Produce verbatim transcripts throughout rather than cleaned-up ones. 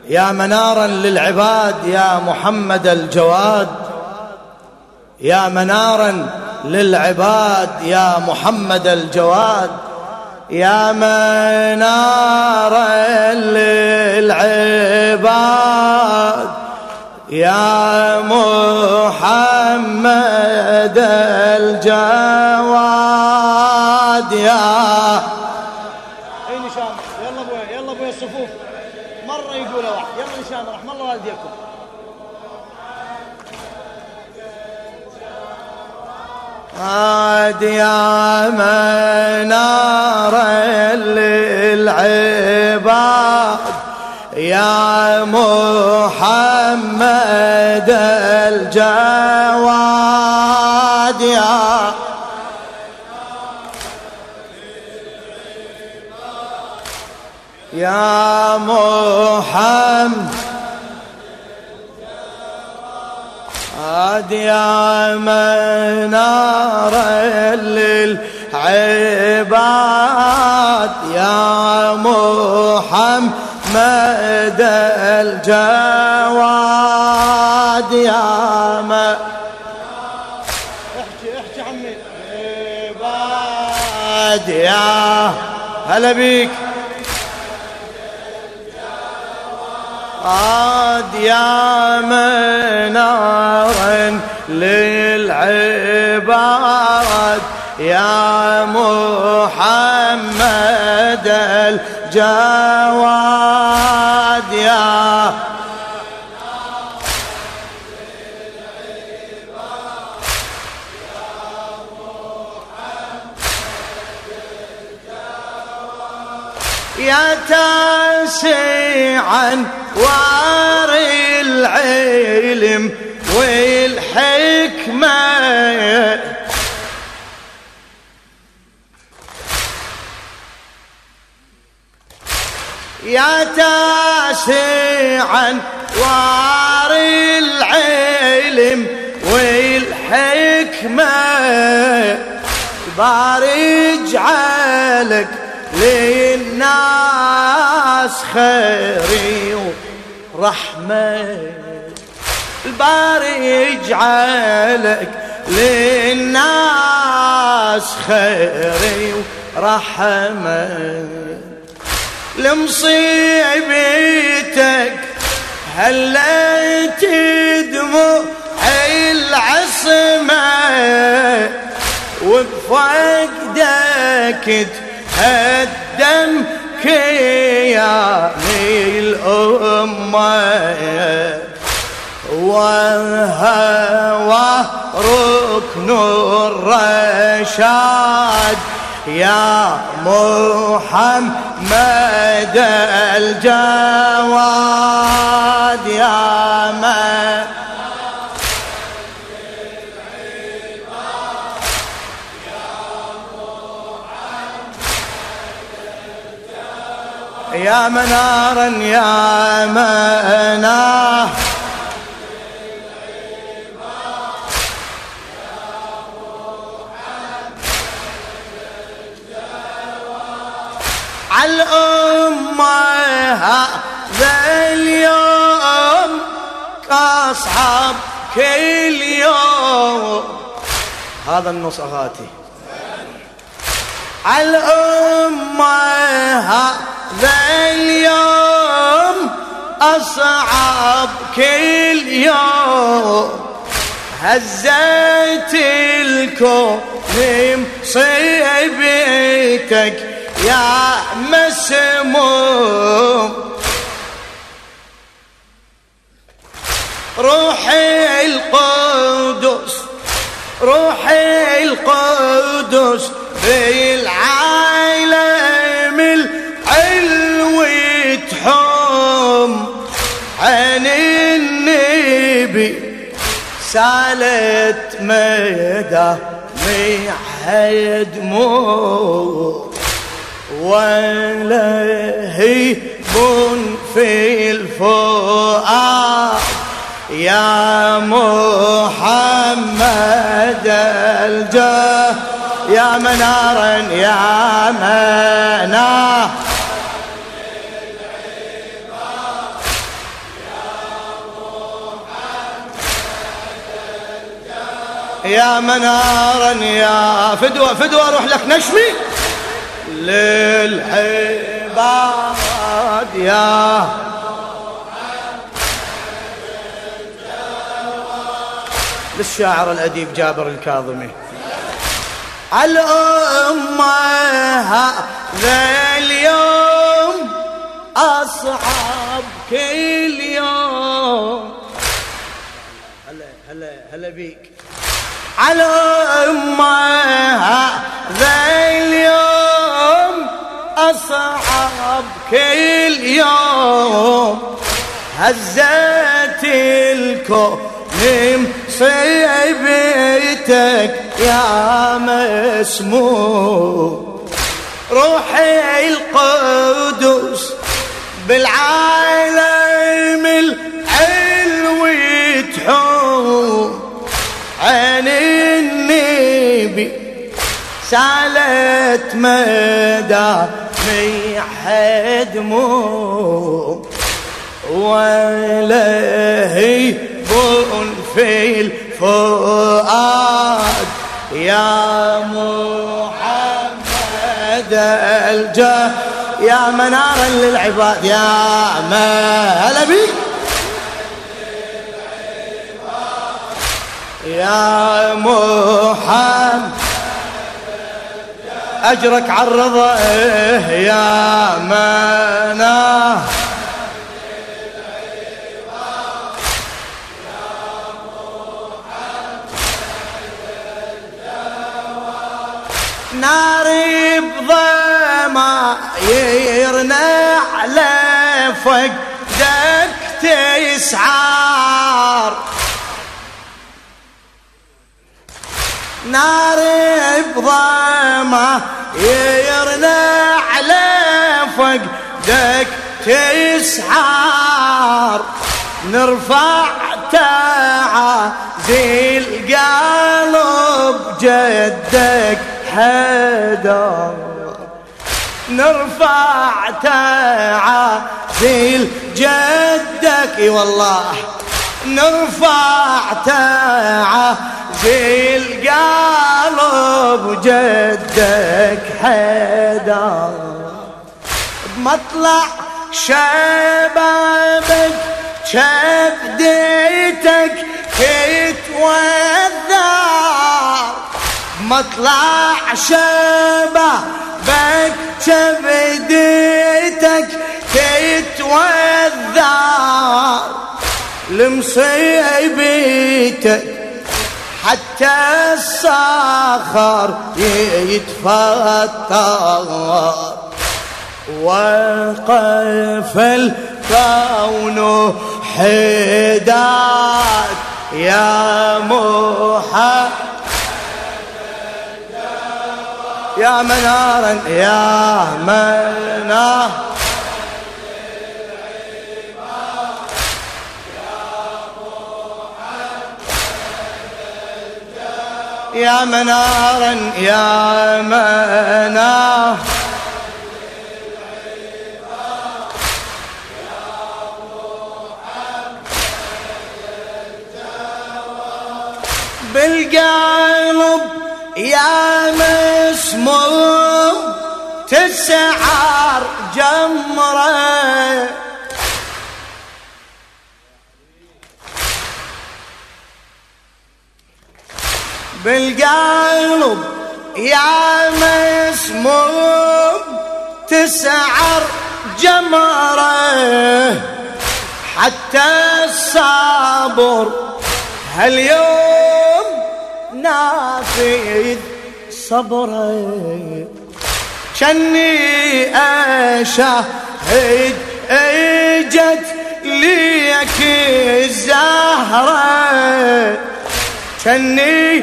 يا منارا للعباد يا محمد الجواد، يا منارا للعباد يا محمد الجواد، يا منارا للعباد يا محمد الجواد. يا اي نشان، يلا ابويا يلا ابويا الصفوف مره يقولها واحد، يلا نشان رحم الله والديكم. عاد يا منارا للعباد يا محمد الجواد، يا يا محمد يا منارا للعباد يا محمد الجواد، يا ما احكي احكي عمي عباد. يا هلا بيك عاد يا منارا للعباد يا محمد الجواد، يا يا تاسعا واري العلم والحكمة يا تاسعا واري العلم والحكمة باري اجعلك للناس خيري ورحمة، الباري يجعلك للناس خيري ورحمة، لمصيبتك هليت دموع العصمة وبفقدك هدم كياني الأمة، والهوى ركن الرشاد يا محمد الجواد، يا من يا منارا يا منار عالأمة هذا اليوم كأصحاب كل يوم، هذا النص أغاتي عالأمة هذا اليوم أصعب كل يوم، هزت الكون مصيبتك يا مسموم، روحي القدس روحي القدس بالعالم العلو تحوم، عن النبي سالت مدى دموع، ولهيب في الفؤاد يا محمد الجاه، يا منارا يا منار يا منارا يا فدوة فدوة اروح لك نشمي للعباد يا للشاعر الأديب جابر الكاظمي. الأمة هذا اليوم أصعب كل يوم. هلا هلا هلا بيك. على الأمة هذا اليوم أصعب كل يوم. هزت الكون مصيبتك يا مسموم. روحي القدس بالعالم العلوي تحوم. عين النبي سالت مدامع دموم. ولهيب في الفؤاد يا محمد الجاه يا منارا للعباد يا ما بي يا محمد أجرك عالرضا يا مناه. ناري بضمايرنا على فقدك تسعار. ناري بضمايرنا على فقدك تسعار. نرفع تعازي القلب جدك حدار. نرفع تعازيل جدك اي والله. نرفع تعازيل قلب جدك حدار. بمطلع شبابك شبديتك تتوذر. مطلع شبابك شبديتك تتوذر. لمصيبتك حتى الصخر يتفطر. وقف الكون حداد يا محمد يا منارا يا مناه. يا منارا يا مناه. بالقلب يا مسموم تسعر جمره. بالقلب يا مسموم تسعر جمره. حتى الصبر هاليوم نافذ صبري. كني أشاهد اجت ليك الزهرة. كني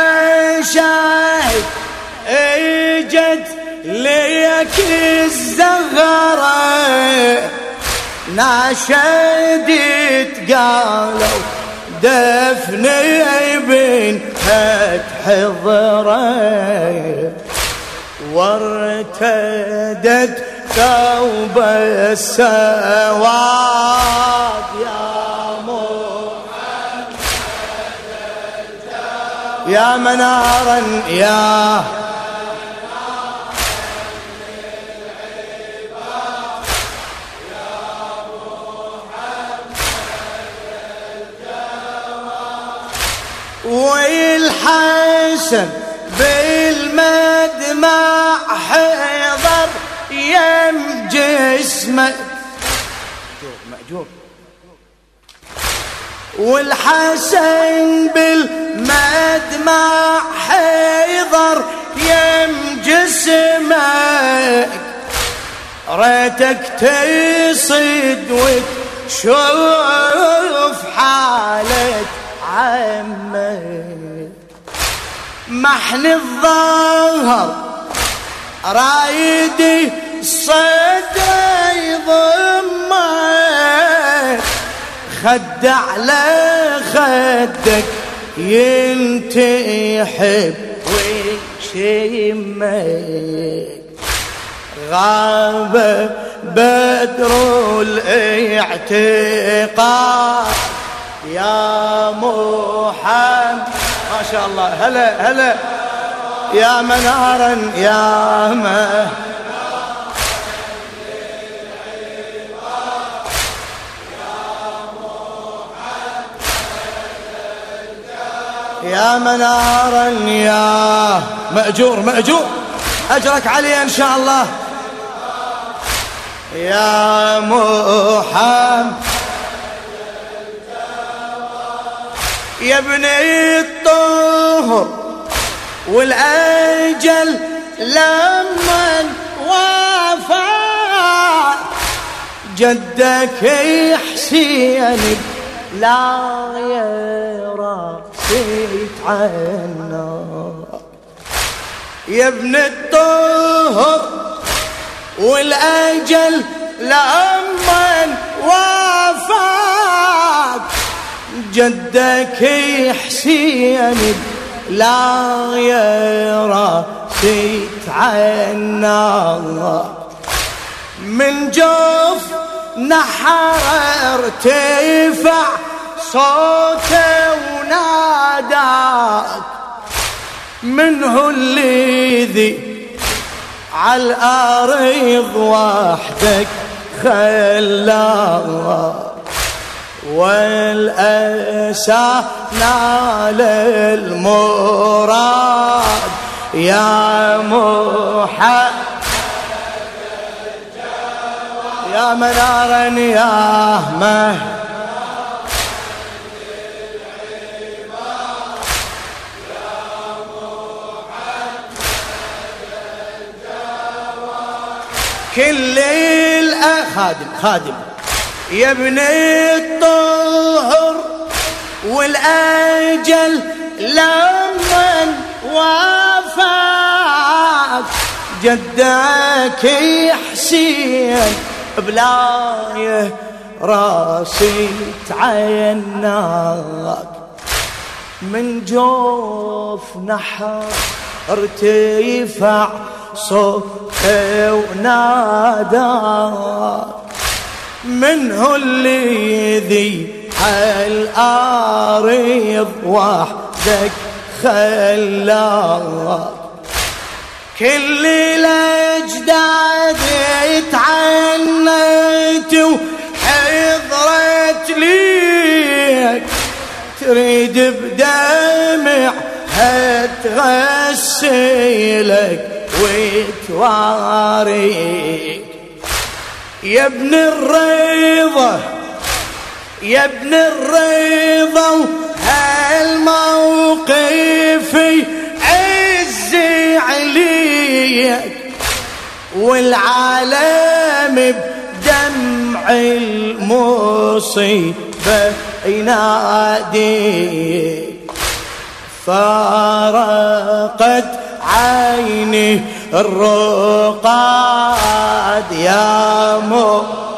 أشاهد اجت ليك الزهرة. ناشدت قالوا دفني ابن فتح ضري. وارتدت ثوب السواد يا محمد يا منارا يا والحسن بالمدمع حضر يم جسمك مأجور، والحسن بالمدمع حضر يم جسمك، ريتك تصد وتشوف حالة عمك، محن الظهر رايدي صدر يضمك، خد على خدك ينتحب ويشمك، غاب بدر الاعتقاد يا محمد. ما شاء الله، هلا هلا يا منارا يا ما يا منارا يا مأجور مأجور، أجرك علي إن شاء الله يا محمد. يا ابني الطهر والأجل لمن وفى، جدك حسين لا يرى سيت عنا، يا ابن الطهر والأجل لمن وفاك، جدك حسين لا يرى سيت عنا، من جوف نحر ارتفع صوته وناداك، منه الذي عالأرض وحدك خلاك، والأسى نال المراد يا محمد، يا منارا يا مه كل الأخادم خادم، يا ابن الطهر والأجل لمن وفاك، جدك حسين بلايه راسي تعيناك، من جوف نحر ارتفع صوته وناداك، منه الذي الأرض وحدك خلاك، كل الأجداد اتعنت وحضرت ليك، تريد بدمع هتغسلك وتواريك، يا ابن الرضا يا ابن الرضا هالموقف عزي عليك، والعالم بدمع المصيبة يناديك، فارقت عيني الرقاد يا مو